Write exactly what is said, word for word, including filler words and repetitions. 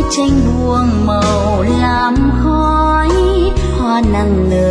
tranh buông màu làm khói hoa nặng nề